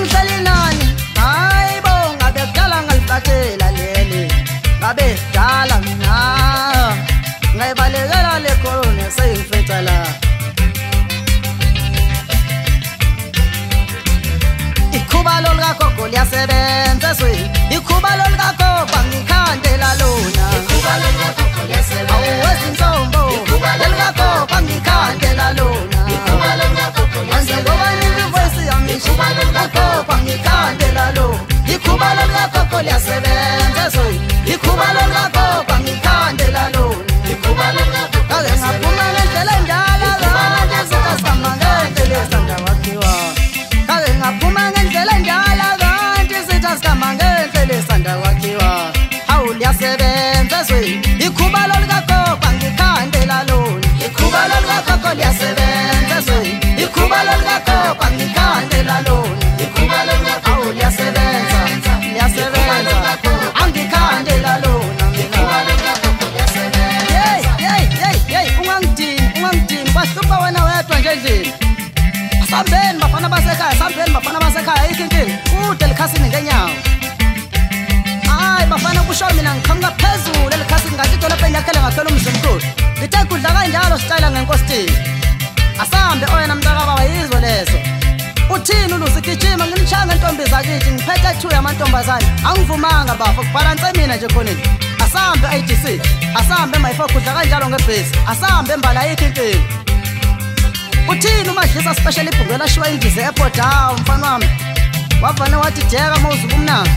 ngihleli nani hayi bo ngabe kudala ngalifatela leli ngabe dala mina ngayibalekela le corona seyifetha la ikhuba lolikagogo liyasebenza swe ikhuba lolikagogo ngikhandela lona ikhuba lolikagogo liyasebenza awezinsombo lolikagogo ngikhandela lona ikhuba lolikagogo liyasebenza voice yami ikhuba lolikagogo ngikhandela lona ikhuba lolikagogo liyasebenza swe ikhuba lolikagogo ngikhandela lona ikhuba lolikagogo ake ngaphuma ngendlela endala kanje sitasama ngendlela esanda wakhiwa ake ngaphuma ngendlela endala kanje sitasama ngendlela esanda wakhiwa hawu liyasebenza swe ikhuba lolikagogo ngikhandela lona ikhuba lolikagogo liyasebenza swe ikhuba lolikagogo ngikhandela lona ikhuba lolikagogo liyasebenza angikhandela lona ikhuba lolikagogo liyasebenza hey ungangidini bahlupha wena wedwa nje endlini asambeni bafana basekhaya ayikho inkinga kude likhasini ngenyawo hayi bafana kusho mina ngiqhamuka phezulu elikhasini ngathi ito lapha enyakhele ngakhela umzimkhulu ngithe kudla kanjalo sitayela ngenkosini asambe oyena mntaka baba yizwe lezo uthini ulusigijima ngimshanga intombi zakithi ngiphethe 2 yamantombazane angivumanga bafa kubhalanse mina nje khoneni asambe IDC asambe mayifo kudla kanjalo ngebhesi asambe mbala ayikho inkinga uthini umadlisa special ibhungela shiwa indize airport hawo mfana wami wavana wathi jeka mawuzuba umnandi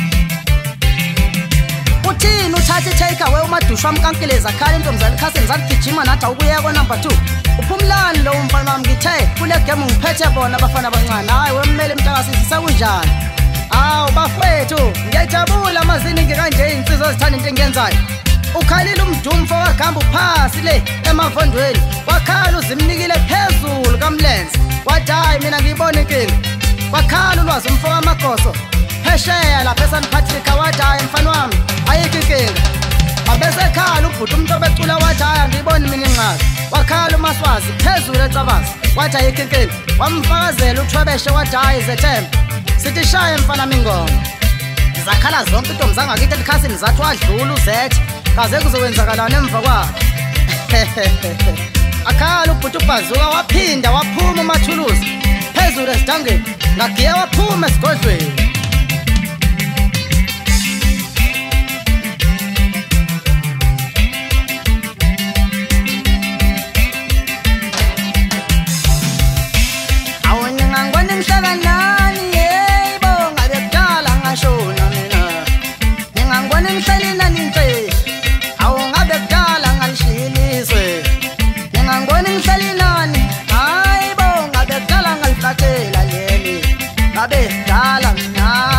uthini uthatha take away umadusha wamkankeleza khala intombazane khaseni zakugijima nathi awukuyeko number 2 uphumlani lo mfana wami ngithe kule game ngiphethe bona abafana abancane hayi wemmele mntakasisi sekunjani awu bafethu ngiyajabula amazini ngekanje insizwe zithanda into engiyenzayo ukhalile umdumfo wakhamba uphasi le emavondweni wakhala uzimnikile phezulu kamlenze wathi hayi mina ngiyibona inkinga wakhala ulwazi umfo kamagoso phesheya lapha eSouth Africa wathi hayi mfana wami ayikho inkinga abesekhala ubhuti umuntu obecula wathi hayi angiyiboni mina inqazi wakhala umaswazi phezulu eTsabazi wathi ayikho inkinga wamfakazela uthwebeshe wathi hayi zethemba sithi shaye mfana mingoma zakhala zonke intombi zangakithi elikhasini zathi wadlula uzethe kaze kuzokwenzakalana emva kwakhe akhala ubhuti uBhazuka waphinda waphuma umathuluzi phezulu esidangeni ngagiya waphuma esigodlweni awuningangwana emhlaka nani yebo ngabe kudala ngashona mina ningangwana emhlali nani nje awungabe kudala ngalishilizwe ningangwana emhlali nani hayi bo ngabe kudala ngalifatela leli ngabe kudala mina